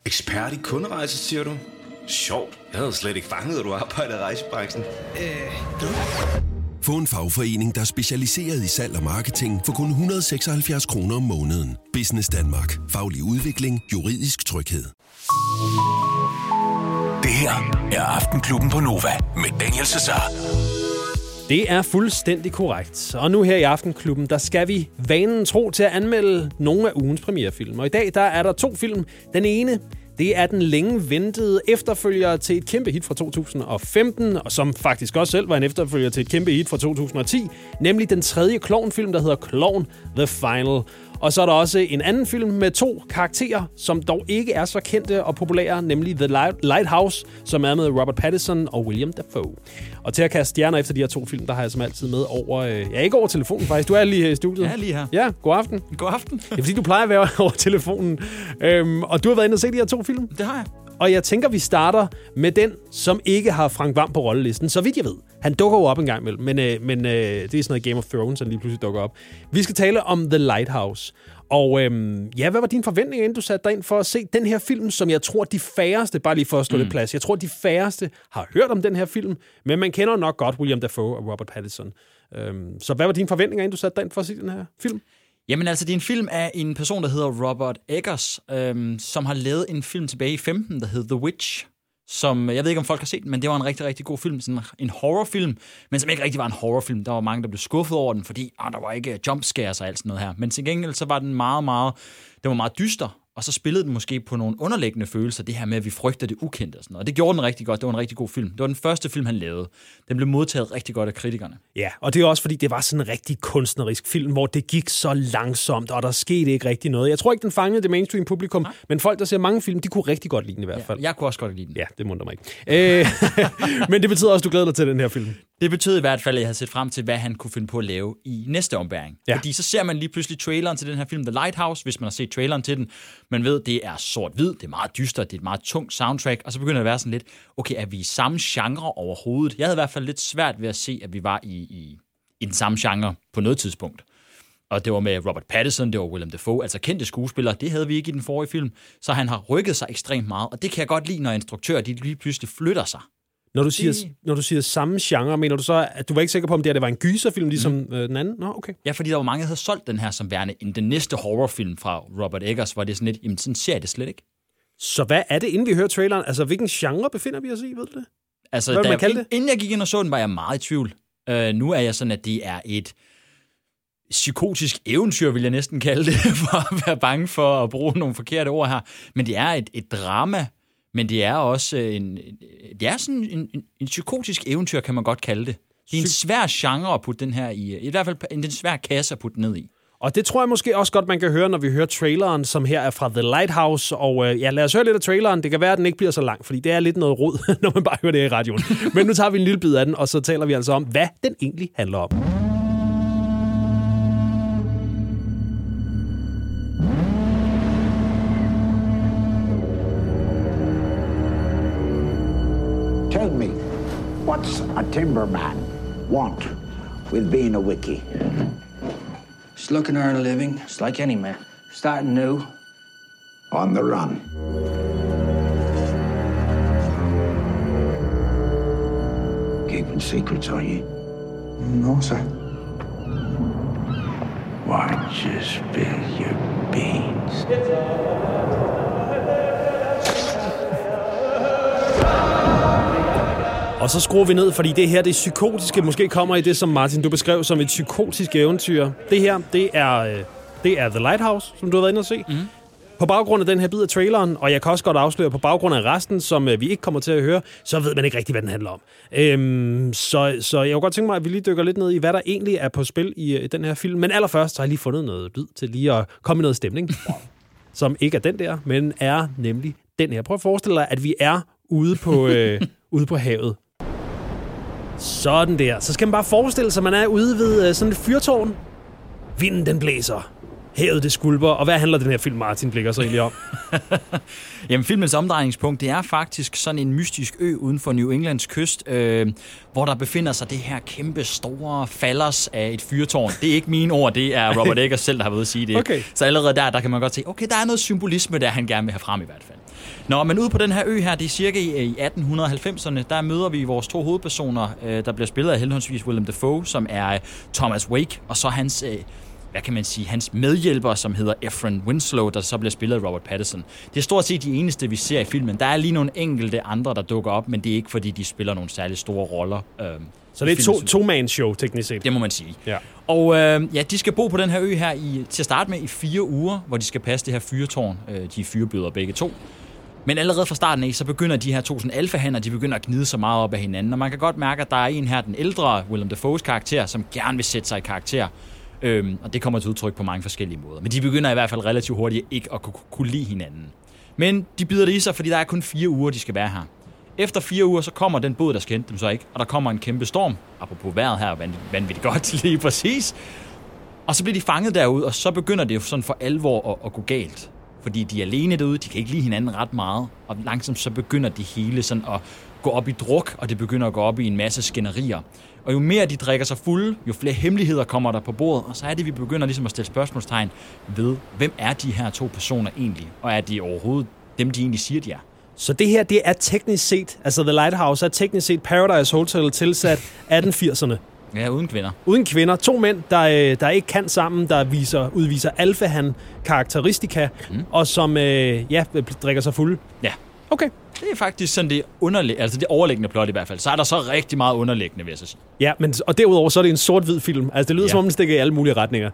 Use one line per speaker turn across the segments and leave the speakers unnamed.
Ekspert i kunderejser, siger du? Sjovt. Jeg havde slet ikke fanget, at du arbejder i rejsebranchen.
Få en fagforening, der er specialiseret i salg og marketing for kun 176 kroner om måneden. Business Danmark. Faglig udvikling. Juridisk tryghed.
Det her er Aftenklubben på Nova med Daniel Cesar.
Det er fuldstændig korrekt. Og nu her i Aftenklubben, der skal vi vanen tro til at anmelde nogle af ugens premierefilm. Og i dag, der er der 2 film. Den ene, det er den længe ventede efterfølger til et kæmpe hit fra 2015, og som faktisk også selv var en efterfølger til et kæmpe hit fra 2010, nemlig den 3. Klovn-film, der hedder Klovn The Final. Og så er der også en anden film med 2 karakterer, som dog ikke er så kendte og populære, nemlig The Lighthouse, som er med Robert Pattinson og William Dafoe. Og til at kaste stjerner efter de her 2 film, der har jeg som altid med over... ikke over telefonen faktisk, du er lige her i studiet.
Jeg er lige her.
Ja, god aften.
God aften.
Det er fordi, du plejer at være over telefonen. Og du har været inde og se de her 2 film.
Det har jeg.
Og jeg tænker, vi starter med den, som ikke har Frank Hvam på rollelisten. Så vidt jeg ved. Han dukker jo op en gang imellem, men det er sådan noget Game of Thrones, han lige pludselig dukker op. Vi skal tale om The Lighthouse. Og hvad var dine forventninger, inden du satte dig ind for at se den her film, som jeg tror, de færreste, bare lige for at slå det plads, jeg tror, de færreste har hørt om den her film, men man kender nok godt William Dafoe og Robert Pattinson. Så hvad var dine forventninger, inden du satte dig ind for at se den her film?
Jamen altså, det er en film af en person, der hedder Robert Eggers, som har lavet en film tilbage i 15, der hedder The Witch, som, jeg ved ikke, om folk har set den, men det var en rigtig, rigtig god film. Sådan en horrorfilm, men som ikke rigtig var en horrorfilm. Der var mange, der blev skuffet over den, fordi der var ikke jumpscares og alt sådan noget her. Men til gengæld, så var den meget dyster, og så spillede den måske på nogle underliggende følelser, det her med, at vi frygter det ukendte og sådan noget. Og det gjorde den rigtig godt. Det var en rigtig god film. Det var den første film, han lavede. Den blev modtaget rigtig godt af kritikerne.
Ja, og det er også, fordi det var sådan en rigtig kunstnerisk film, hvor det gik så langsomt, og der skete ikke rigtig noget. Jeg tror ikke, den fangede det mainstream publikum, nej, men folk, der ser mange film, de kunne rigtig godt lide den i hvert fald.
Jeg kunne også godt lide den.
Ja, det munter mig ikke. Men det betyder også, at du glæder dig til den her film.
Det betød i hvert fald, at jeg havde set frem til, hvad han kunne finde på at lave i næste ombæring. Ja. Fordi så ser man lige pludselig traileren til den her film, The Lighthouse, hvis man har set traileren til den. Man ved, det er sort-hvid, det er meget dystert, det er et meget tungt soundtrack, og så begynder det at være sådan lidt, okay, er vi i samme genre overhovedet? Jeg havde i hvert fald lidt svært ved at se, at vi var i den samme genre på noget tidspunkt. Og det var med Robert Pattinson, det var William Dafoe, altså kendte skuespillere, det havde vi ikke i den forrige film. Så han har rykket sig ekstremt meget, og det kan jeg godt lide, når instruktører de lige pludselig flytter sig.
Når du siger samme genre, mener du så, at du var ikke sikker på, om det var en gyserfilm, ligesom den anden? Nå, okay.
Ja, fordi der var mange, der havde solgt den her som værende den næste horrorfilm fra Robert Eggers, hvor det er sådan lidt, jamen sådan ser jeg det slet ikke.
Så hvad er det, inden vi hører traileren? Altså, hvilken genre befinder vi os i, ved du det?
Altså, inden jeg gik ind og så den, var jeg meget i tvivl. Nu er jeg sådan, at det er et psykotisk eventyr, vil jeg næsten kalde det, for at være bange for at bruge nogle forkerte ord her. Men det er et drama, men det er også en psykotisk eventyr, kan man godt kalde det. Det er en svær genre at putte den her i hvert fald en svær kasse at putte ned i.
Og det tror jeg måske også godt, man kan høre, når vi hører traileren, som her er fra The Lighthouse. Og lad os høre lidt af traileren. Det kan være, at den ikke bliver så lang, fordi det er lidt noget rod, når man bare hører det i radioen. Men nu tager vi en lille bid af den, og så taler vi altså om, hvad den egentlig handler om.
Tell me, what's a timberman want with being a wickie?
Just looking to earn a living, just like any man. Starting new.
On the run. Keeping secrets, are you?
No, sir.
Why don't you spill your beans?
Og så skruer vi ned, fordi det her, det psykotiske, måske kommer i det, som Martin, du beskrev som et psykotisk eventyr. Det her, det er The Lighthouse, som du har været inde og se. Mm. På baggrund af den her bid af traileren, og jeg kan også godt afsløre på baggrund af resten, som vi ikke kommer til at høre, så ved man ikke rigtig, hvad den handler om. Så jeg kunne godt tænke mig, at vi lige dykker lidt ned i, hvad der egentlig er på spil i den her film. Men allerførst, så har jeg lige fundet noget lyd til lige at komme i noget stemning, som ikke er den der, men er nemlig den her. Prøv at forestille dig, at vi er ude på havet. Sådan der. Så skal man bare forestille sig, at man er ude ved sådan et fyrtårn. Vinden den blæser. Havet det skulper. Og hvad handler den her film, Martin, blikker så egentlig om?
Jamen, filmens omdrejningspunkt, det er faktisk sådan en mystisk ø uden for New Englands kyst, hvor der befinder sig det her kæmpe store fallers af et fyrtårn. Det er ikke mine ord, det er Robert Eggers selv, der har været at sige det.
Okay.
Så allerede der kan man godt se, okay, der er noget symbolisme, der han gerne vil have frem i hvert fald. Nå, men ude på den her ø her, det er cirka i 1890'erne, der møder vi vores to hovedpersoner, der bliver spillet af henholdsvis Willem Dafoe, som er Thomas Wake, og så hans, hans medhjælper, som hedder Efren Winslow, der så bliver spillet af Robert Pattinson. Det er stort set de eneste, vi ser i filmen. Der er lige nogle enkelte andre, der dukker op, men det er ikke, fordi de spiller nogle særligt store roller.
Så det er et to-man-show, teknisk set.
Det må man sige.
Ja.
Og de skal bo på den her ø her til at starte med i 4 uger, hvor de skal passe det her fyrtårn. De er fyrbøder begge to. Men allerede fra starten af, så begynder de her to sådan alfahanner, de begynder at gnide så meget op af hinanden. Og man kan godt mærke, at der er en her, den ældre Willem Dafoes karakter, som gerne vil sætte sig i karakter. Og det kommer til udtryk på mange forskellige måder. Men de begynder i hvert fald relativt hurtigt ikke at kunne lide hinanden. Men de bider det i sig, fordi der er kun 4 uger, de skal være her. Efter 4 uger, så kommer den båd, der skal hente dem så ikke. Og der kommer en kæmpe storm. Apropos vejret her, vanvittigt godt lige præcis. Og så bliver de fanget derude, og så begynder det jo sådan for alvor at gå galt. Fordi de er alene derude, de kan ikke lide hinanden ret meget. Og langsomt så begynder det hele sådan at gå op i druk, og det begynder at gå op i en masse skænderier. Og jo mere de drikker sig fulde, jo flere hemmeligheder kommer der på bordet. Og så er det, vi begynder ligesom at stille spørgsmålstegn ved, hvem er de her to personer egentlig? Og er de overhovedet dem, de egentlig siger, de er?
Så det her, det er teknisk set, altså The Lighthouse er teknisk set Paradise Hotel tilsat 1880'erne.
Ja, uden kvinder.
Uden kvinder. 2 mænd, der ikke kan sammen, der udviser alfahan-karakteristika, og som drikker sig fulde.
Ja.
Okay.
Det er faktisk sådan det overliggende plot i hvert fald. Så er der så rigtig meget underliggende, vil jeg så sige.
Ja, og derudover så er det en sort-hvid film. Altså det lyder som om den stikker i alle mulige retninger.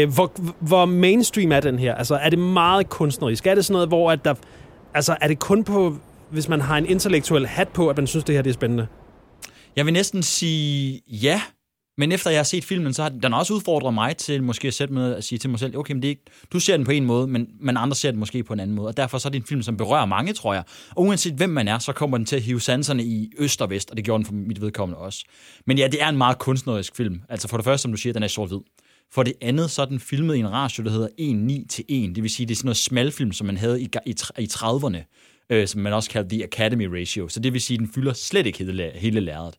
Hvor mainstream er den her? Altså er det meget kunstnerisk? Er det sådan noget, hvor at der... Altså er det kun på, hvis man har en intellektuel hat på, at man synes, det her det er spændende?
Jeg vil næsten sige ja. Men efter jeg har set filmen, så har den også udfordret mig til måske at sætte med at sige til mig selv, okay, men det er ikke, du ser den på en måde, men andre ser den måske på en anden måde. Og derfor så er det en film, som berører mange, tror jeg. Og uanset hvem man er, så kommer den til at hive sanserne i øst og vest, og det gjorde den for mit vedkommende også. Men ja, det er en meget kunstnerisk film. Altså for det første, som du siger, den er sort-hvid. For det andet, så er den filmet i en ratio, der hedder 1:9:1. Det vil sige, det er sådan noget smalfilm, som man havde i 30'erne, som man også kaldte The Academy Ratio. Så det vil sige, den fylder slet ikke hele lærredet.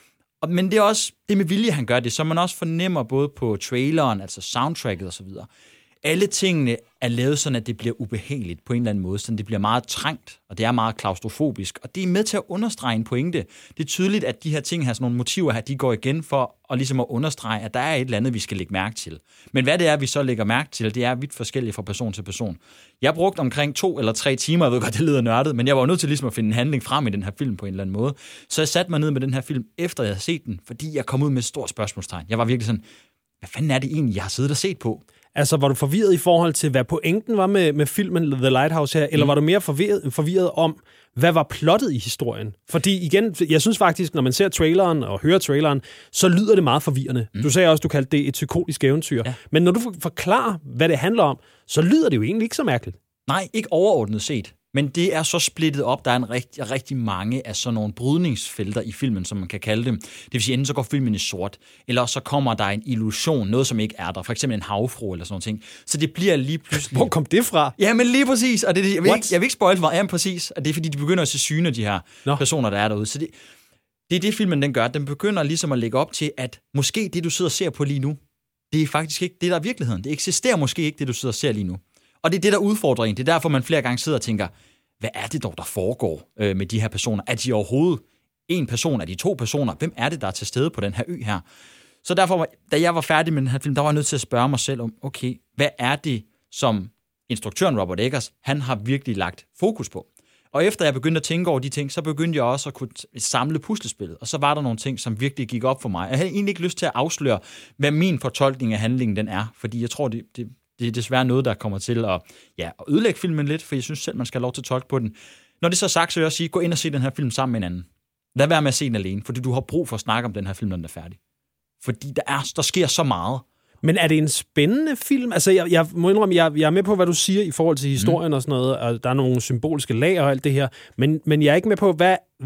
Men det er også det med vilje, han gør det, så man også fornemmer både på traileren, altså soundtracket osv. Alle tingene er lavet sådan, at det bliver ubehageligt på en eller anden måde, så det bliver meget trængt, og det er meget klaustrofobisk, og det er med til at understrege en pointe. Det er tydeligt, at de her ting her, sådan nogle motiver her, de går igen for at ligesom at understrege, at der er et eller andet, vi skal lægge mærke til. Men hvad det er, vi så lægger mærke til, det er vidt forskelligt fra person til person. Jeg brugte omkring 2 eller 3 timer, jeg ved godt, det lyder nørdet, men jeg var nødt til ligesom at finde en handling frem i den her film på en eller anden måde. Så jeg satte mig ned med den her film, efter jeg havde set den, fordi jeg kom ud med et stort spørgsmålstegn. Jeg var virkelig sådan, hvad fanden er det egentlig, jeg har siddet og set på?
Altså, var du forvirret i forhold til, hvad pointen var med filmen The Lighthouse her, eller var du mere forvirret om, hvad var plottet i historien? Fordi igen, jeg synes faktisk, når man ser traileren og hører traileren, så lyder det meget forvirrende. Du sagde også, du kaldte det et psykotisk eventyr. Ja. Men når du forklarer, hvad det handler om, så lyder det jo egentlig ikke så mærkeligt.
Nej, ikke overordnet set. Men det er så splittet op. Der er rigtig mange af sådan nogle brydningsfelter i filmen, som man kan kalde dem. Det vil sige, enten så går filmen i sort, eller så kommer der en illusion, noget som ikke er der. For eksempel en havfru eller sådan noget. Så det bliver lige pludselig...
Hvor kom det fra?
Ja, men lige præcis. Og jeg vil ikke spoil for meget. Ja, præcis. Og det er fordi, de begynder at se syne de her personer, der er derude. Så det er det, filmen den gør. Den begynder ligesom at lægge op til, at måske det, du sidder og ser på lige nu, det er faktisk ikke det, der er virkeligheden. Det eksisterer måske ikke, det du sidder og ser lige nu. Og det er det, der udfordrer en. Det er derfor, man flere gange sidder og tænker, hvad er det dog, der foregår med de her personer? Er de overhovedet en person? Er de 2 personer? Hvem er det, der er til stede på den her ø her? Så derfor, da jeg var færdig med den her film, der var jeg nødt til at spørge mig selv om, okay, hvad er det, som instruktøren Robert Eggers, han har virkelig lagt fokus på? Og efter jeg begyndte at tænke over de ting, så begyndte jeg også at kunne samle puslespillet. Og så var der nogle ting, som virkelig gik op for mig. Jeg havde egentlig ikke lyst til at afsløre, hvad min fortolkning af handlingen den er, fordi jeg tror, det er desværre noget, der kommer til at ødelægge filmen lidt, for jeg synes selv, man skal have lov til at tolke på den. Når det så er sagt, så vil jeg også sige, gå ind og se den her film sammen med en anden. Lad være med at se den alene, fordi du har brug for at snakke om den her film, når den er færdig. Fordi der sker så meget. Men er det en spændende film? Altså, jeg må indrømme, jeg er med på, hvad du siger i forhold til historien og sådan noget, og der er nogle symboliske lag og alt det her, men jeg er ikke med på,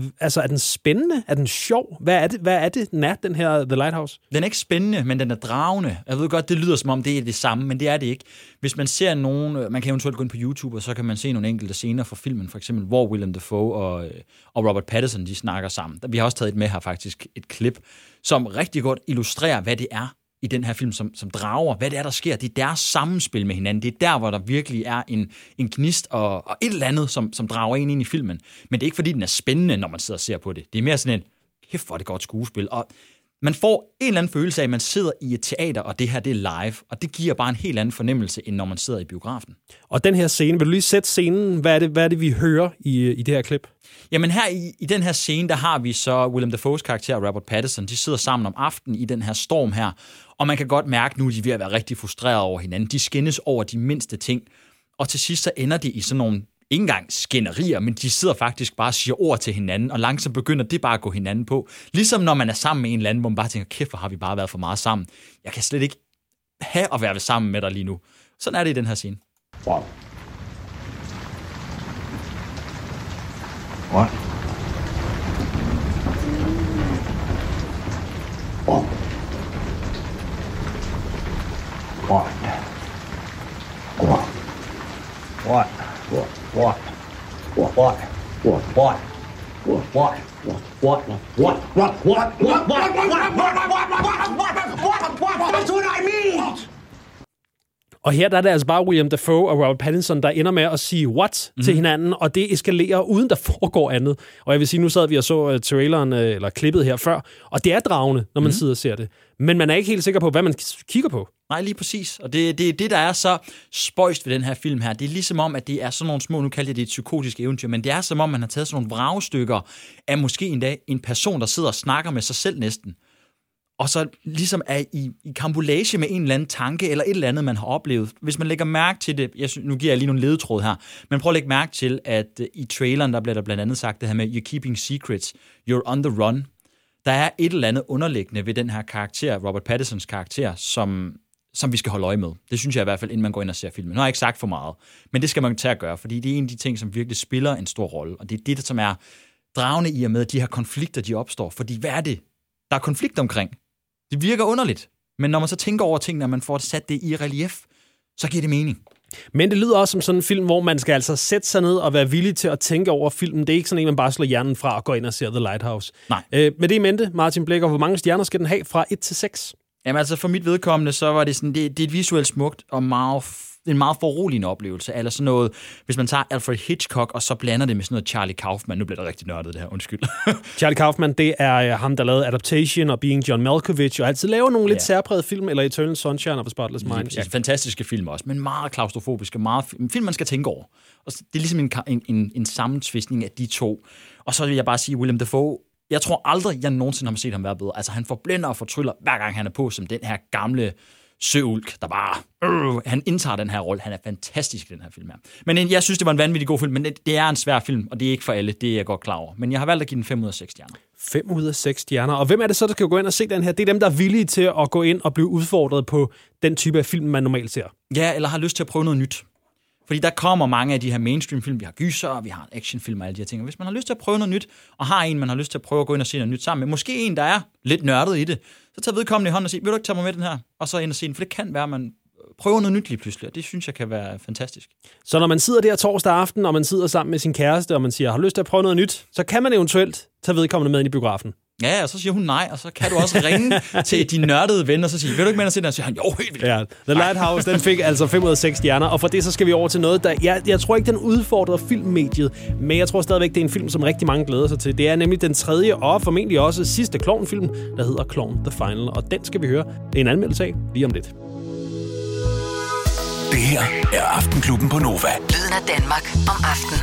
er den spændende? Er den sjov? Hvad er det den her The Lighthouse? Den er ikke spændende, men den er dragende. Jeg ved godt, det lyder som om, det er det samme, men det er det ikke. Hvis man ser man kan eventuelt gå ind på YouTube, og så kan man se nogle enkelte scener fra filmen, for eksempel, hvor Willem Dafoe og Robert Pattinson, de snakker sammen. Vi har også taget et med her faktisk, et klip, som rigtig godt illustrerer, hvad det er, i den her film, som drager. Hvad det er, der sker, det er deres sammenspil med hinanden. Det er der, hvor der virkelig er en gnist og et eller andet, som drager en ind i filmen. Men det er ikke, fordi den er spændende, når man sidder og ser på det. Det er mere sådan en, kæft, hvor er det godt skuespil. Og man får en eller anden følelse af, at man sidder i et teater, og det her, det er live. Og det giver bare en helt anden fornemmelse, end når man sidder i biografen. Og
den her scene, vil du lige sætte scenen? Hvad er det vi hører i det her klip?
Jamen her i den her scene, der har vi så Willem Dafoes karakter og Robert Pattinson. De sidder sammen om aftenen i den her storm her. Og man kan godt mærke nu, at de er ved at være rigtig frustrerede over hinanden. De skændes over de mindste ting. Og til sidst så ender de i sådan nogle ikke engang skænderier, men de sidder faktisk bare og siger ord til hinanden, og langsomt begynder det bare at gå hinanden på. Ligesom når man er sammen med en eller anden, hvor man bare tænker, kæft, hvor har vi bare været for meget sammen. Jeg kan slet ikke have at være sammen med dig lige nu. Sådan er det i den her scene.
What? What? What? What? What? What? What? What? What? What? What? What? What? That's what I mean!
Og her der er det altså bare William Dafoe og Robert Pattinson, der ender med at sige what til hinanden, og det eskalerer uden der foregår andet. Og jeg vil sige, nu sad vi og så traileren, eller klippet her før, og det er dragende, når man sidder og ser det. Men man er ikke helt sikker på, hvad man kigger på.
Nej, lige præcis. Og det er det, der er så spøjst ved den her film her. Det er ligesom om, at det er sådan nogle små, nu kalder jeg det et psykotisk eventyr, men det er som om, man har taget sådan nogle vragstykker af måske en dag en person, der sidder og snakker med sig selv næsten. Og så ligesom er i kampolage med en eller anden tanke, eller et eller andet, man har oplevet. Hvis man lægger mærke til det, nu giver jeg lige nogle ledetråd her, men prøv at lægge mærke til, at i traileren, der bliver der blandt andet sagt det her med, you're keeping secrets, you're on the run. Der er et eller andet underliggende ved den her karakter, Robert Pattinsons karakter, som vi skal holde øje med. Det synes jeg i hvert fald, inden man går ind og ser filmen. Nu har jeg ikke sagt for meget, men det skal man tage at gøre, fordi det er en af de ting, som virkelig spiller en stor rolle, og det er det, som er dragende i og med, at de her konflikter, de opstår. Fordi hvad er det, der er konflikt omkring? Det virker underligt, men når man så tænker over tingene, og man får sat det i relief, så giver det mening.
Men det lyder også som sådan en film, hvor man skal altså sætte sig ned og være villig til at tænke over filmen. Det er ikke sådan en, man bare slår hjernen fra og går ind og ser The Lighthouse.
Nej.
Med det i mente, Martin Blikker, hvor mange stjerner skal den have fra 1 til 6?
Jamen altså for mit vedkommende, så var det sådan, det er et visuelt smukt og en meget foruroligende oplevelse. Eller sådan noget, hvis man tager Alfred Hitchcock, og så blander det med sådan noget Charlie Kaufman. Nu bliver det rigtig nørdet det her, undskyld.
Charlie Kaufman, det er ham, der lavede Adaptation og Being John Malkovich, og altid laver nogle lidt særprægede film, eller Eternal Sunshine of a Spotless Mind.
Ja, fantastiske film også, men meget klaustrofobiske, meget film, man skal tænke over. Og det er ligesom en sammentvistning af de to. Og så vil jeg bare sige, Willem Dafoe, jeg tror aldrig, jeg nogensinde har set ham være bedre. Altså, han forblænder og fortryller, hver gang han er på, som den her gamle søulk, der bare... han indtager den her rolle. Han er fantastisk i den her film her. Men jeg synes, det var en vanvittig god film, men det er en svær film, og det er ikke for alle. Det er jeg godt klar over. Men jeg har valgt at give den 5 ud af 6 stjerner.
5 ud af 6 stjerner. Og hvem er det så, der skal gå ind og se den her? Det er dem, der er villige til at gå ind og blive udfordret på den type af film, man normalt ser.
Ja, eller har lyst til at prøve noget nyt. Fordi der kommer mange af de her mainstream-film. Vi har gyser, vi har en actionfilm og alle de her ting. Hvis man har lyst til at prøve noget nyt, og har en, man har lyst til at prøve at gå ind og se noget nyt sammen med, måske en, der er lidt nørdet i det, så tager vedkommende i hånden og siger, vil du ikke tage mig med den her? Og så ind og se den, for det kan være, at man prøver noget nyt lige pludselig, og det synes jeg kan være fantastisk.
Så når man sidder der torsdag aften, og man sidder sammen med sin kæreste, og man siger, har lyst til at prøve noget nyt, så kan man eventuelt tage vedkommende med ind i biografen.
Ja, og så siger hun nej, og så kan du også ringe til de nørdede venner, og så sige, vil du ikke med at se den? Og så siger han, jo, helt vildt.
Ja, The Lighthouse, den fik altså 5 ud af 6 stjerner, og for det så skal vi over til noget, der... Jeg tror ikke, den udfordrer filmmediet, men jeg tror stadigvæk, det er en film, som rigtig mange glæder sig til. Det er nemlig den tredje, og formentlig også sidste Klovn-film, der hedder Klovn The Final, og den skal vi høre. Det er en anmeldelse af lige om lidt.
Det her er Aftenklubben på Nova.
Lyden af Danmark om aftenen.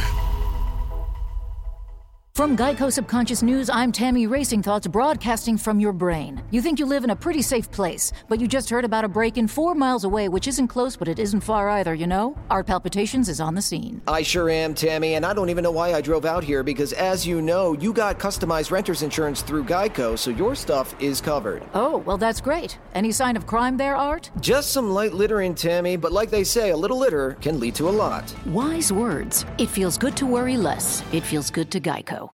From Geico Subconscious News, I'm Tammy Racing Thoughts, broadcasting from your brain. You think you live in a pretty safe place, but you just heard about a break-in 4 miles away, which isn't close, but it isn't far either, you know? Art Palpitations is on the scene.
I sure am, Tammy, and I don't even know why I drove out here, because as you know, you got customized renter's insurance through Geico, so your stuff is covered.
Oh, well, that's great. Any sign of crime there, Art?
Just some light littering, Tammy, but like they say, a little litter can lead to a lot.
Wise words. It feels good to worry less. It feels good to Geico.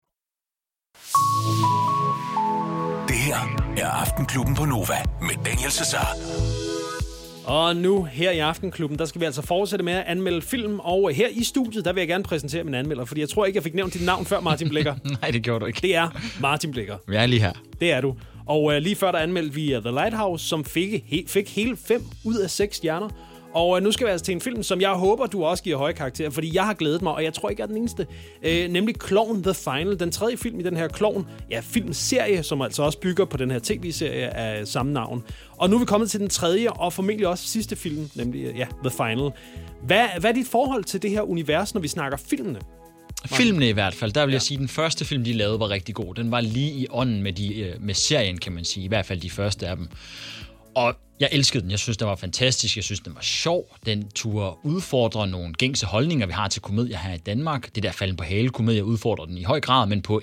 Det her er Aftenklubben på Nova med Daniel Cesar.
Og nu her i Aftenklubben, der skal vi altså fortsætte med at anmelde film. Og her i studiet, der vil jeg gerne præsentere min anmelder, fordi jeg tror ikke, jeg fik nævnt dit navn før, Martin Blikker.
Nej, det gjorde du ikke.
Det er Martin Blikker.
Jeg er lige her.
Det er du. Og lige før der anmeldte vi The Lighthouse, som fik hele 5 ud af 6 stjerner. Og nu skal vi altså til en film, som jeg håber, du også giver høje karakterer, fordi jeg har glædet mig, og jeg tror ikke, jeg er den eneste. Nemlig Klovn The Final, den tredje film i den her Klovn, filmserie, som altså også bygger på den her tv-serie af samme navn. Og nu er vi kommet til den tredje, og formentlig også sidste film, nemlig The Final. Hvad er dit forhold til det her univers, når vi snakker filmene?
Filmene i hvert fald, der vil jeg sige, at den første film, de lavede, var rigtig god. Den var lige i ånden med serien, kan man sige. I hvert fald de første af dem. Og jeg elskede den. Jeg synes, den var fantastisk. Jeg synes, den var sjov. Den turde udfordre nogle gængse holdninger, vi har til komedier her i Danmark. Det der falden på hale komedier udfordrer den i høj grad, men på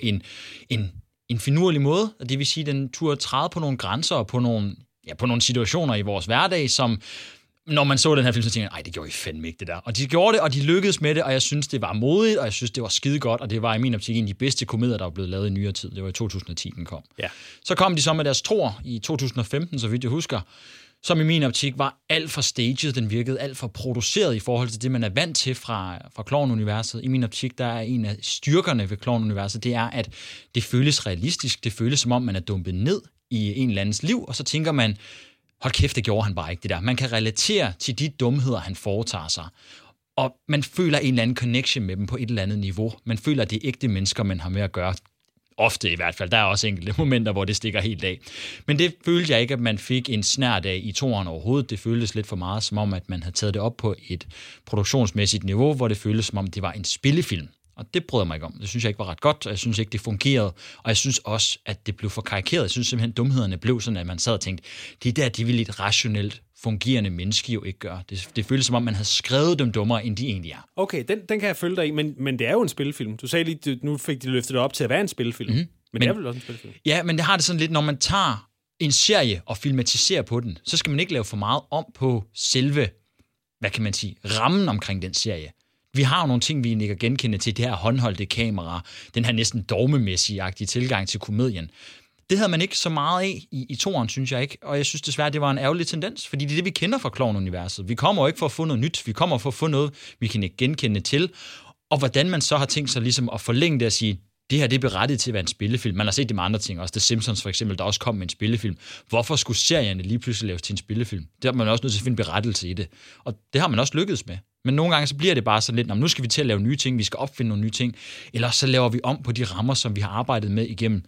en finurlig måde. Og det vil sige, den turde træde på nogle grænser og på nogle situationer i vores hverdag, som når man så den her film, så tænkte jeg, nej, det gjorde I fandme ikke det der. Og de gjorde det, og de lykkedes med det, og jeg synes, det var modigt, og jeg synes, det var skide godt, og det var i min optik en af de bedste komedier, der var blevet lavet i nyere tid. Det var i 2010, den kom. Ja. Så kom de så med deres toer i 2015, så vidt jeg husker, som i min optik var alt for staged. Den virkede alt for produceret i forhold til det, man er vant til fra Klovn-universet. I min optik, der er en af styrkerne ved Klovn-universet, det er, at det føles realistisk. Det føles, som om man er dumpet ned i en eller andens liv, og så tænker man, hold kæft, det gjorde han bare ikke, det der. Man kan relatere til de dumheder, han foretager sig. Og man føler en eller anden connection med dem på et eller andet niveau. Man føler, at det er ægte mennesker, man har med at gøre. Ofte i hvert fald. Der er også enkelte momenter, hvor det stikker helt af. Men det følte jeg ikke, at man fik en snert af i toeren overhovedet. Det føltes lidt for meget, som om, at man havde taget det op på et produktionsmæssigt niveau, hvor det føltes, som om det var en spillefilm. Og det brød jeg mig ikke om. Det synes jeg ikke var ret godt, og jeg synes ikke, det fungerede. Og jeg synes også, at det blev for karikeret. Jeg synes simpelthen, dumhederne blev sådan, at man sad og tænkte, det vil et rationelt fungerende menneske jo ikke gøre. Det føles som om, man havde skrevet dem dummere, end de egentlig er.
Okay, den kan jeg følge dig i, men det er jo en spillefilm. Du sagde lige, nu fik de løftet det op til at være en spillefilm. Mm-hmm. Men det er vel også en spillefilm? Ja,
men det har det sådan lidt, når man tager en serie og filmatiserer på den, så skal man ikke lave for meget om på selve, hvad kan man sige, rammen omkring den serie. Vi har jo nogle ting, vi ikke kan genkende til det her håndholdte kamera, den her næsten dogmemæssige-agtige tilgang til komedien. Det havde man ikke så meget af i toeren, synes jeg ikke, og jeg synes desværre, det var en ærgerlig tendens, fordi det er det, vi kender fra Klovn-universet. Vi kommer jo ikke for at få noget nyt, vi kommer for at få noget, vi kan ikke genkende til, og hvordan man så har tænkt sig ligesom at forlænge det og sige, det her det er berettiget til at være en spillefilm. Man har set det med andre ting, også The Simpsons for eksempel, der også kom med en spillefilm. Hvorfor skulle serierne lige pludselig laves til en spillefilm? Det har man også nødt til at finde berettelse i det, og det har man også lykkedes med. Men nogle gange så bliver det bare sådan lidt, nu skal vi til at lave nye ting, vi skal opfinde nogle nye ting, eller så laver vi om på de rammer, som vi har arbejdet med igennem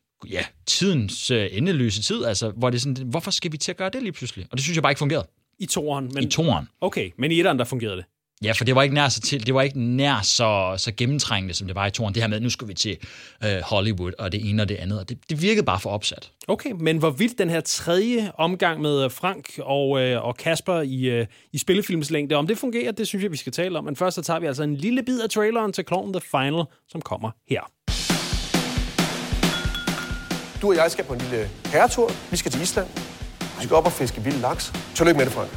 tidens endeløse tid, altså, hvor det er sådan, hvorfor skal vi til at gøre det lige pludselig? Og det synes jeg bare ikke fungerede.
I toeren?
I toeren.
Okay, men i etteren, der fungerede det?
Ja, for det var ikke nær så gennemtrængende, som det var i toeren. Det her med, nu skal vi til Hollywood, og det ene og det andet, og det virkede bare for opsat.
Okay, men hvorvidt den her tredje omgang med Frank og Kasper i spillefilmslængde, om det fungerer, det synes jeg, vi skal tale om. Men først så tager vi altså en lille bid af traileren til Klovn The Final, som kommer her.
Du og jeg skal på en lille herretur. Vi skal til Island. Vi skal op og fiske vild laks. Tillykke med det, Frank.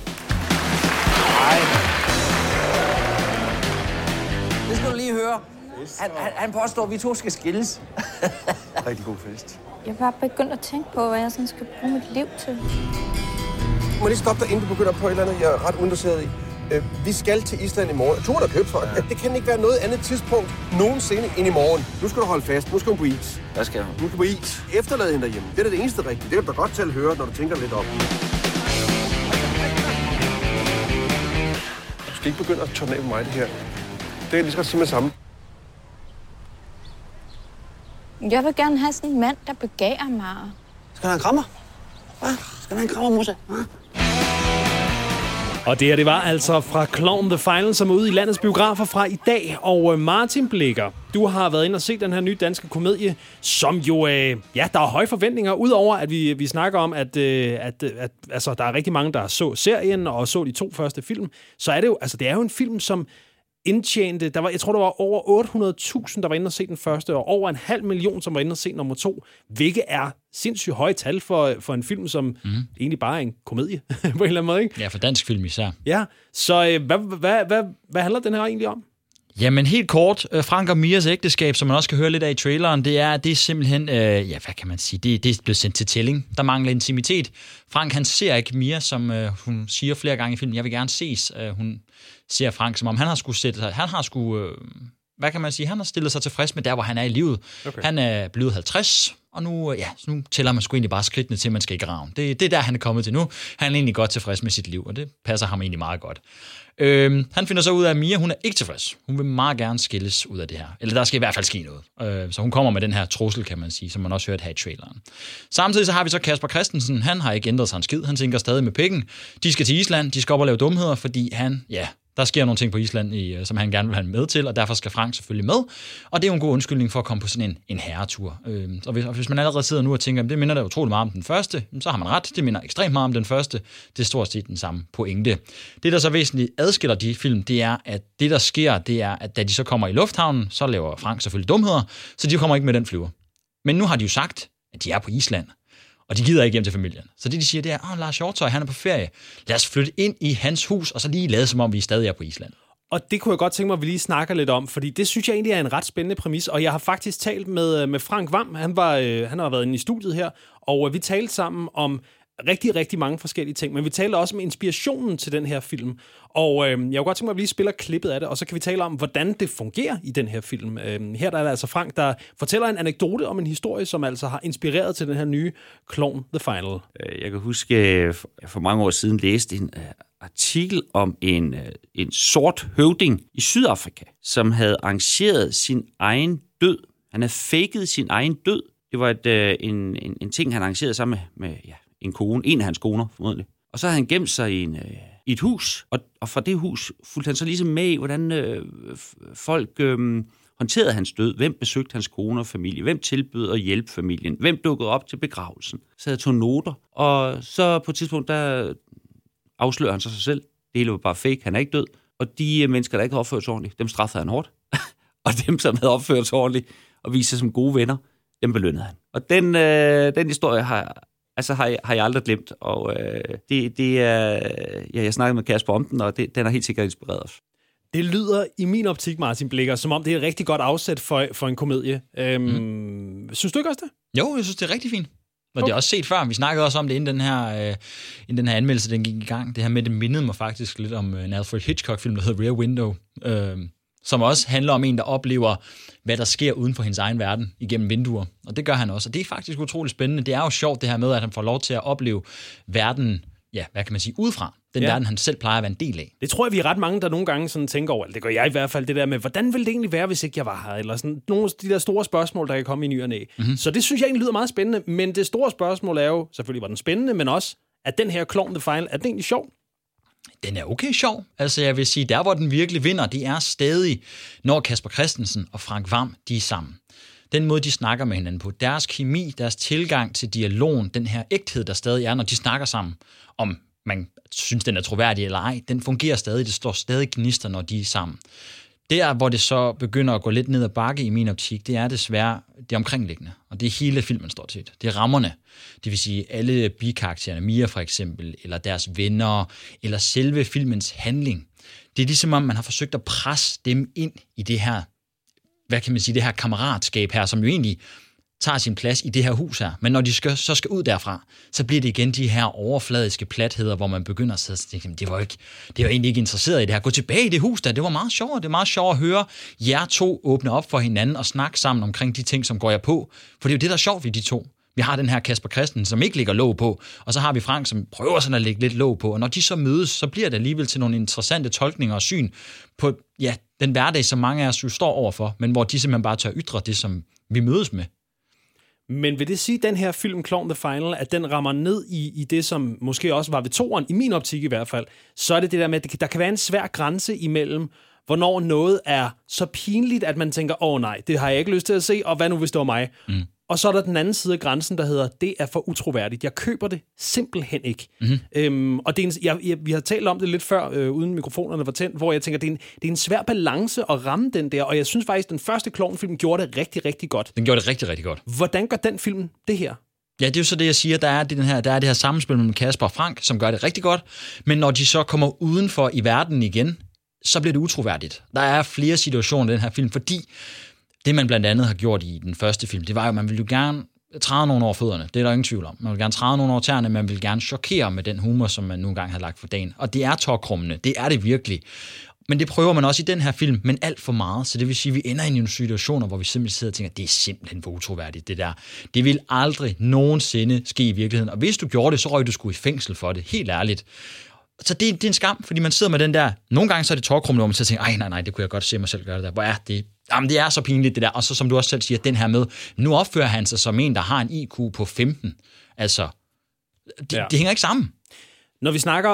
Det skal du lige høre. Han påstår, at vi to skal skilles.
Rigtig god fest.
Jeg er bare begyndt at tænke på, hvad jeg sådan skal bruge mit liv til.
Må jeg lige stoppe dig, inden du begynder på et eller andet, jeg er ret uinteresseret i. Vi skal til Island i morgen. Turen er købt, Frank. Det kan ikke være noget andet tidspunkt nogensinde end i morgen. Nu skal du holde fast. Nu skal hun på is.
Hvad skal hun?
Nu skal på is. Efterlade hende derhjemme. Det er det eneste rigtige. Det kan du da godt til at høre, når du tænker lidt op. Du skal ikke begynde at tørne af på mig, det her. Det kan jeg lige så godt sige med sammen.
Jeg vil gerne have sådan en mand, der begærer mig.
Skal du have en krammer? Hvad? Skal du have en krammer, Musse?
Og det var altså fra Klovn The Final, som er ude i landets biografer fra i dag. Og Martin Blikker, du har været inde og set den her nye danske komedie, som jo, der er høje forventninger, udover at vi snakker om, at altså, der er rigtig mange, der så serien og så de 2 første film. Så er det jo, altså det er jo en film, som indtjente, jeg tror, der var over 800.000, der var inde og se den første, og over 500.000, som var inde og se nummer 2, hvilket er sindssygt høje tal for en film, som egentlig bare er en komedie, på en eller anden måde, ikke?
Ja, for dansk film især.
Ja, så hvad handler den her egentlig om?
Jamen helt kort, Frank og Mias ægteskab, som man også kan høre lidt af i traileren, det er simpelthen, hvad kan man sige, det er blevet sendt til tælling. Der mangler intimitet. Frank, han ser ikke Mia, som hun siger flere gange i filmen, jeg vil gerne ses. Hun ser Frank, som om han har stillet sig tilfreds med der, hvor han er i livet. Okay. Han er blevet 50, og nu tæller man sgu egentlig bare skridtene til, at man skal i graven. Det er der, han er kommet til nu. Han er egentlig godt tilfreds med sit liv, og det passer ham egentlig meget godt. Han finder så ud af, at Mia, hun er ikke tilfreds. Hun vil meget gerne skilles ud af det her. Eller der skal i hvert fald ske noget. Så hun kommer med den her trussel, kan man sige, som man også hørte her i traileren. Samtidig så har vi så Kasper Christensen. Han har ikke ændret sig en skid. Han tænker stadig med pikken. De skal til Island. De skal op og lave dumheder, fordi der sker nogle ting på Island, som han gerne vil have med til, og derfor skal Frank selvfølgelig med. Og det er jo en god undskyldning for at komme på sådan en herretur. Og hvis man allerede sidder nu og tænker, at det minder da utroligt meget om den første, så har man ret. Det minder ekstremt meget om den første. Det er stort set den samme pointe. Det, der så væsentligt adskiller de film, det er, at det, der sker, det er, at da de så kommer i lufthavnen, så laver Frank selvfølgelig dumheder, så de kommer ikke med den flyver. Men nu har de jo sagt, at de er på Island. Og de gider ikke hjem til familien. Så det, de siger, det er, Lars Hjortøj, han er på ferie. Lad os flytte ind i hans hus, og så lige lade, som om vi stadig er på Island.
Og det kunne jeg godt tænke mig, at vi lige snakker lidt om, fordi det synes jeg egentlig er en ret spændende præmis. Og jeg har faktisk talt med Frank Hvam. Han har været inde i studiet her, og vi talte sammen om rigtig, rigtig mange forskellige ting. Men vi talte også om inspirationen til den her film. Og jeg kunne godt tænke mig, at vi lige spiller klippet af det, og så kan vi tale om, hvordan det fungerer i den her film. Her der er der altså Frank, der fortæller en anekdote om en historie, som altså har inspireret til den her nye Klovn The Final.
Jeg kan huske, for mange år siden læste en artikel om en sort høvding i Sydafrika, som havde arrangeret sin egen død. Han havde faked sin egen død. Det var en ting, han arrangerede sammen med en kone, en af hans koner formodentlig. Og så havde han gemt sig i et hus, og fra det hus fulgte han så ligesom med i, hvordan folk håndterede hans død. Hvem besøgte hans kone og familie? Hvem tilbød at hjælpe familien? Hvem dukkede op til begravelsen? Så havde tog noter, og så på et tidspunkt, der afslører han sig selv. Det hele var bare fake, han er ikke død. Og de mennesker, der ikke havde opført sig ordentligt, dem straffede han hårdt. Og dem, som havde opført sig ordentligt og viste sig som gode venner, dem belønnede han. Og den historie har jeg aldrig glemt, og det er... jeg snakkede med Kasper om den, og den har helt sikkert inspireret os.
Det lyder i min optik, Martin Blikker, som om det er et rigtig godt afsæt for en komedie. Synes du ikke også det?
Jo, jeg synes, det er rigtig fint. Og det er også set før. Vi snakkede også om det inden den her anmeldelse, den gik i gang. Det her med, det mindede mig faktisk lidt om en Alfred Hitchcock-film, der hedder Rear Window, som også handler om en, der oplever, hvad der sker uden for hendes egen verden igennem vinduer. Og det gør han også. Og det er faktisk utroligt spændende. Det er jo sjovt det her med, at han får lov til at opleve verden, hvad kan man sige, udefra. Den verden, han selv plejer at være en del af.
Det tror jeg, vi er ret mange, der nogle gange sådan tænker over, det gør jeg i hvert fald, det der med, hvordan ville det egentlig være, hvis ikke jeg var her? Eller sådan nogle af de der store spørgsmål, der kan komme i ny og næ. Mm-hmm. Så det synes jeg egentlig lyder meget spændende. Men det store spørgsmål er jo, selvfølgelig var den spændende, men også, at den her Klovn The Final, er den egentlig sjov?
Den er okay sjov. Altså jeg vil sige, der hvor den virkelig vinder, det er stadig, når Kasper Christensen og Frank Hvam, de er sammen. Den måde, de snakker med hinanden på, deres kemi, deres tilgang til dialogen, den her ægthed, der stadig er, når de snakker sammen, om man synes, den er troværdig eller ej, den fungerer stadig, det står stadig gnister, når de er sammen. Der, hvor det så begynder at gå lidt ned ad bakke i min optik, det er desværre det omkringliggende, og det er hele filmen står til. Det er rammerne, det vil sige alle bikaraktererne, Mia for eksempel, eller deres venner, eller selve filmens handling. Det er ligesom om, man har forsøgt at presse dem ind i det her, hvad kan man sige, det her kammeratskab her, som jo egentlig tager sin plads i det her hus her. Men når de så skal ud derfra, så bliver det igen de her overfladiske platheder, hvor man begynder at sidde og tænke, det var egentlig ikke interesseret i det her. Gå tilbage i det hus der, det var meget sjovt. Det er meget sjovt at høre jer to åbne op for hinanden og snakke sammen omkring de ting, som går jer på. For det er jo det, der er sjovt ved de to. Vi har den her Kasper Christensen, som ikke lægger låg på, og så har vi Frank, som prøver sådan at lægge lidt låg på. Og når de så mødes, så bliver det alligevel til nogle interessante tolkninger og syn på den hverdag, som mange af os jo står overfor, men hvor de simpelthen bare tør ytre det, som vi mødes med.
Men vil det sige, at den her film, Klovn The Final, at den rammer ned i det, som måske også var ved toeren, i min optik i hvert fald, så er det det der med, at der kan være en svær grænse imellem, hvornår noget er så pinligt, at man tænker, nej, det har jeg ikke lyst til at se, og hvad nu, hvis det var mig? Mm. Og så er der den anden side af grænsen, der hedder, det er for utroværdigt. Jeg køber det simpelthen ikke. Mm-hmm. Og det er vi har talt om det lidt før, uden mikrofonerne var tændt, hvor jeg tænker, det er en svær balance at ramme den der, og jeg synes faktisk, den første Klovn-film gjorde det rigtig, rigtig godt.
Den gjorde det rigtig, rigtig godt.
Hvordan gør den film det her?
Ja, det er jo så det, jeg siger. Der er det her sammenspil mellem Kasper og Frank, som gør det rigtig godt, men når de så kommer udenfor i verden igen, så bliver det utroværdigt. Der er flere situationer i den her film, fordi det, man blandt andet har gjort i den første film, det var jo, at man ville jo gerne træde nogen over fødderne. Det er der ingen tvivl om. Man vil gerne træde nogen over tæerne, man vil gerne chokere med den humor, som man nogle gange har lagt for dagen. Og det er tårkrummende. Det er det virkelig. Men det prøver man også i den her film, men alt for meget. Så det vil sige, at vi ender i nogle situationer, hvor vi simpelthen sidder og tænker, det er simpelthen for utroværdigt, det der. Det vil aldrig nogensinde ske i virkeligheden. Og hvis du gjorde det, så røg du sgu i fængsel for det. Helt ærligt. Så det er en skam, fordi man sidder med den der... Nogle gange så er det talkrum, hvor man så tænker, nej, det kunne jeg godt se mig selv gøre det der. Hvor er det? Jamen, det er så pinligt, det der. Og så, som du også selv siger, den her med, nu opfører han sig som en, der har en IQ på 15. Altså, det hænger ikke sammen.
Når vi snakker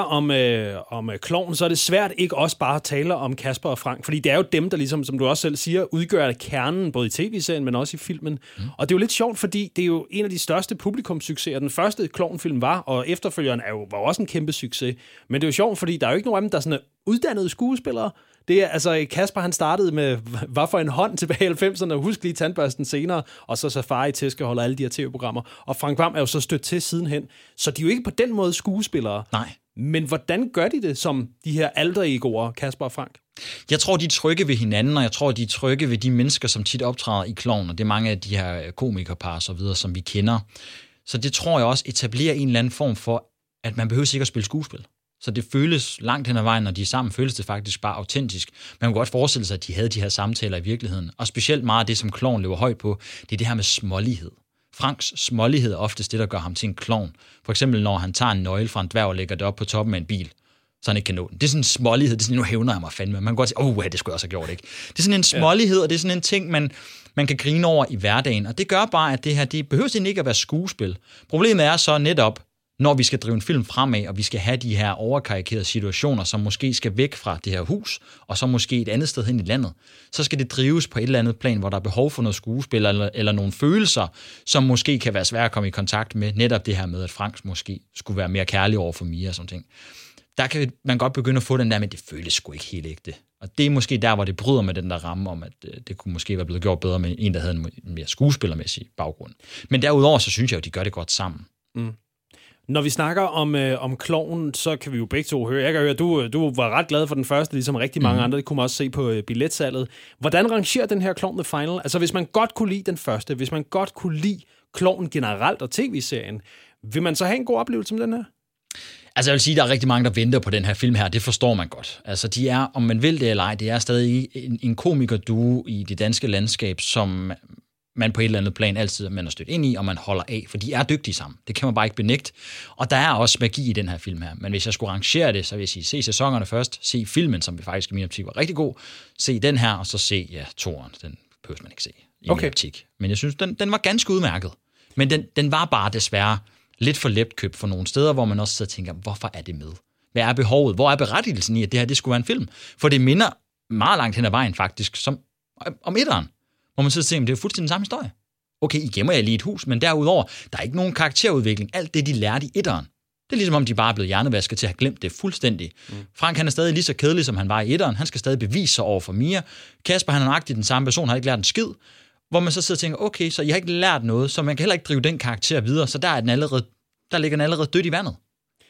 om klovnen, så er det svært ikke også bare at tale om Kasper og Frank, fordi det er jo dem, der ligesom, som du også selv siger, udgør kernen, både i tv-serien, men også i filmen. Og det er jo lidt sjovt, fordi det er jo en af de største publikumssucceser. Den første klovnfilm var, og efterfølgeren var også en kæmpe succes. Men det er jo sjovt, fordi der er jo ikke nogen af dem, der er sådan uddannede skuespillere. Det er, altså, Kasper, han startede med, hvad for en hånd tilbage i 90'erne, husk lige Tandbørsten senere, og så Safari, Tæskehold og alle de her tv-programmer. Og Frank Hvam er jo så stødt til sidenhen. Så de er jo ikke på den måde skuespillere.
Nej.
Men hvordan gør de det som de her alter-egoer, Kasper og Frank?
Jeg tror, de er trygge ved hinanden, og jeg tror, de er trygge ved de mennesker, som tit optræder i Klovn, og det er mange af de her komikerpar og så videre, som vi kender. Så det tror jeg også etablerer en eller anden form for, at man behøver ikke at spille skuespil. Så det føles langt hen ad vejen, når de er sammen, føles det faktisk bare autentisk. Man kan godt forestille sig, at de havde de her samtaler i virkeligheden. Og specielt meget af det, som klovn lever højt på, det er det her med smålighed. Franks smålighed er oftest det, der gør ham til en klovn. For eksempel, når han tager en nøgle fra en dværg og lægger det op på toppen af en bil, så han ikke kan nå den. Det er sådan en smålighed, det er sådan, nu hævner jeg mig fandme. Man kan godt sige, det skulle jeg også have gjort, ikke? Det er sådan en smålighed, og det er sådan en ting, man kan grine over i hverdagen. Og det gør bare, at det her, det behøver ikke at være skuespil. Problemet er så netop, når vi skal drive en film fremad, og vi skal have de her overkarikerede situationer, som måske skal væk fra det her hus, og så måske et andet sted hen i landet, så skal det drives på et eller andet plan, hvor der er behov for noget skuespil, eller nogle følelser, som måske kan være svære at komme i kontakt med. Netop det her med, at Frank måske skulle være mere kærlig over for Mia og sådan ting. Der kan man godt begynde at få den der, men det føles sgu ikke helt ægte. Og det er måske der, hvor det bryder med den der ramme om, at det kunne måske være blevet gjort bedre med en, der havde en mere skuespillermæssig baggrund. Men derudover, så synes jeg jo, at de gør det godt sammen.
Mm. Når vi snakker om klovnen, så kan vi jo begge to høre. Jeg kan høre, du var ret glad for den første, ligesom rigtig mange andre. Det kunne man også se på billetsalget. Hvordan rangerer den her Klovn The Final? Altså, hvis man godt kunne lide den første, hvis man godt kunne lide klovnen generelt og tv-serien, vil man så have en god oplevelse med den her?
Altså, jeg vil sige, at der er rigtig mange, der venter på den her film her. Det forstår man godt. Altså, de er, om man vil det eller ej, det er stadig en komikerduo i det danske landskab, som man på et eller andet plan altid man er stødt ind i, og man holder af, for de er dygtige sammen. Det kan man bare ikke benægte. Og der er også magi i den her film her. Men hvis jeg skulle rangere det, så vil jeg sige, se sæsonerne først, se filmen, som vi faktisk i min optik var rigtig god, se den her, og så se, toren. Den behøver man ikke se i min optik. Men jeg synes, den var ganske udmærket. Men den var bare desværre lidt for letkøbt for nogle steder, hvor man også sidder og tænker, hvorfor er det med? Hvad er behovet? Hvor er berettigelsen i, at det her det skulle være en film? For det minder meget langt hen ad vejen faktisk, som om etteren. Hvor man sidder og tænker, det er jo fuldstændig samme historie. Okay, I gemmer jer lige et hus, men derudover, der er ikke nogen karakterudvikling. Alt det, de lærte i etteren, det er ligesom om, de bare er blevet hjernevasket til at have glemt det fuldstændig. Frank, han er stadig lige så kedelig, som han var i etteren. Han skal stadig bevise sig over for Mia. Kasper, han er nøjagtigt den samme person, har ikke lært en skid. Hvor man så sidder og tænker, okay, så I har ikke lært noget, så man kan heller ikke drive den karakter videre, så der ligger den allerede død i vandet.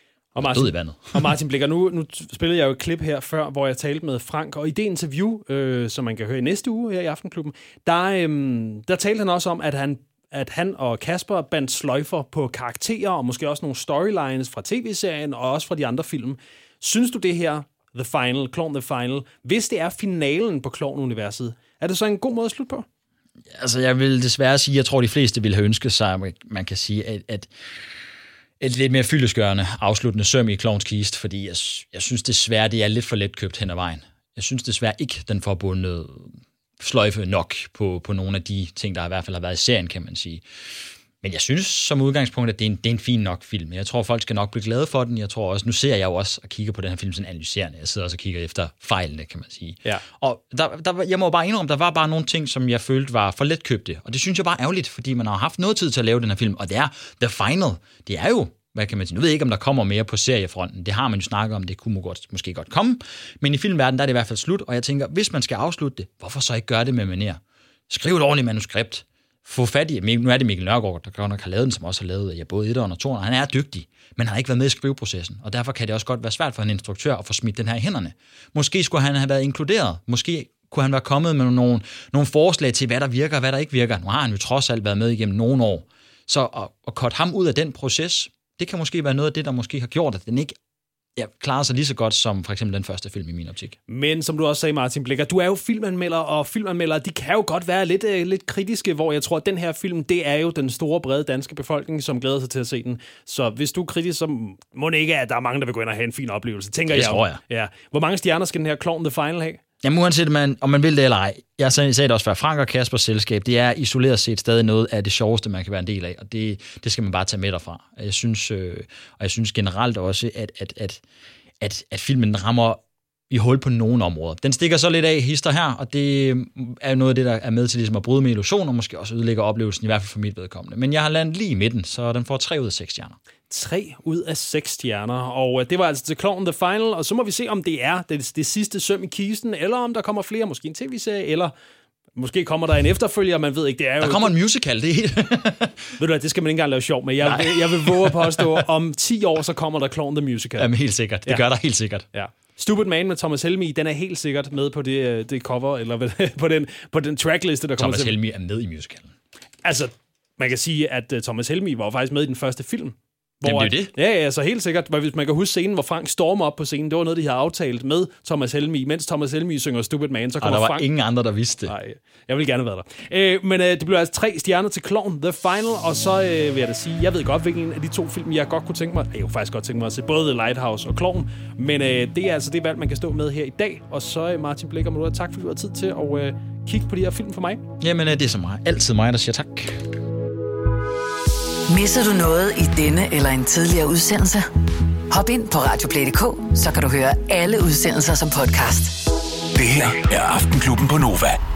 Og Martin Blikker, nu spillede jeg jo et klip her før, hvor jeg talte med Frank, og i det interview, som man kan høre i næste uge her i Aftenklubben, der talte han også om, at han og Kasper bandt sløjfer på karakterer, og måske også nogle storylines fra tv-serien, og også fra de andre film. Synes du det her, The Final, Klovn The Final, hvis det er finalen på Klovn-universet, er det så en god måde at slutte på?
Altså, jeg vil desværre sige, jeg tror, de fleste ville have ønsket sig, man kan sige, at et lidt mere fyldestgørende afsluttende søm i Klovns kiste, fordi jeg synes desværre, det er lidt for letkøbt hen ad vejen. Jeg synes desværre ikke, den får bundet sløjfe nok på nogle af de ting, der i hvert fald har været i serien, kan man sige. Men jeg synes som udgangspunkt, at det er en fin nok film. Jeg tror, folk skal nok blive glade for den. Jeg tror også, nu ser jeg jo også og kigger på den her film sådan analyserende. Jeg sidder også og kigger efter fejlene, kan man sige. Ja. Og jeg må bare indrømme, der var bare nogle ting, som jeg følte var for letkøbte. Og det synes jeg bare er ærgerligt, fordi man har haft noget tid til at lave den her film. Og det er The Final. Det er jo, hvad kan man sige? Nu ved jeg ikke, om der kommer mere på seriefronten. Det har man jo snakket om, det kunne måske godt komme. Men i filmverdenen, der er det i hvert fald slut. Og jeg tænker, hvis man skal afslutte det, hvorfor så ikke gøre det med manér? Skriv et ordentligt manuskript. Få fat i, nu er det Mikkel Nørgaard, der godt nok har lavet den, som også har lavet både 1 og 2. Han er dygtig, men han har ikke været med i skriveprocessen, og derfor kan det også godt være svært for en instruktør at få smidt den her i hænderne. Måske skulle han have været inkluderet. Måske kunne han være kommet med nogle forslag til, hvad der virker og hvad der ikke virker. Nu har han jo trods alt været med igennem nogle år. Så at cutte ham ud af den proces, det kan måske være noget af det, der måske har gjort, at den ikke klarer sig lige så godt som for eksempel den første film i min optik.
Men som du også sagde, Martin Blikker, du er jo filmanmelder, og filmanmeldere, de kan jo godt være lidt kritiske, hvor jeg tror, at den her film, det er jo den store, brede danske befolkning, som glæder sig til at se den. Så hvis du er kritisk, så må det ikke, at der er mange, der vil gå ind og have en fin oplevelse, tænker jeg.
Det tror jeg.
Ja. Hvor mange stjerner skal den her Klovn The Final have?
Jamen uanset om man vil det eller ej. Jeg sagde det også før, Frank og Kaspers selskab, det er isoleret set stadig noget af det sjoveste, man kan være en del af, og det skal man bare tage med derfra. Jeg synes generelt også, at filmen rammer i hul på nogle områder. Den stikker så lidt af hister her, og det er noget af det, der er med til ligesom at bryde med illusioner, og måske også ødelægge oplevelsen, i hvert fald for mit vedkommende. Men jeg har landet lige i midten, så den får 3 ud af 6 stjerner.
3 ud af 6 stjerner, og det var altså til Klovn The Final, og så må vi se, om det er det sidste søm i kisten, eller om der kommer flere, måske en tv-serie, eller måske kommer der en efterfølger, man ved ikke, det er jo...
Der kommer en musical, det er helt...
Ved du hvad, det skal man ikke engang lave sjov med. Jeg vil våge at påstå, om 10 år, så kommer der Klovn The Musical.
Jamen helt sikkert, det gør der helt sikkert.
Ja. Stupid Man med Thomas Helmig, den er helt sikkert med på det cover, eller på den trackliste, der kommer til.
Thomas Helmig er med i musicalen.
Altså, man kan sige, at Thomas Helmig var faktisk med i den første film.
Jamen, det er det.
Ja, så helt sikkert. Hvis man kan huske scenen, hvor Frank stormer op på scenen, det var noget, de havde aftalt med Thomas Helmig. Mens Thomas Helmig synger Stupid Man, så kommer
Frank...
Frank...
der var ingen andre, der vidste det.
Nej, jeg vil gerne være der. Men det blev altså 3 stjerner til Klovn The Final, og så vil jeg da sige, jeg ved godt, hvilken af de 2 film, jeg godt kunne tænke mig. Jeg kunne faktisk godt tænke mig at se både The Lighthouse og Klovn, men det er altså det valg, man kan stå med her i dag. Og så Martin Blikker, må du have tak, fordi du har tid til at kigge på de her film for mig.
Jamen, det er så meget. Altid mig, der siger tak.
Misser du noget i denne eller en tidligere udsendelse? Hop ind på radioplay.dk, så kan du høre alle udsendelser som podcast.
Det her er Aftenklubben på Nova.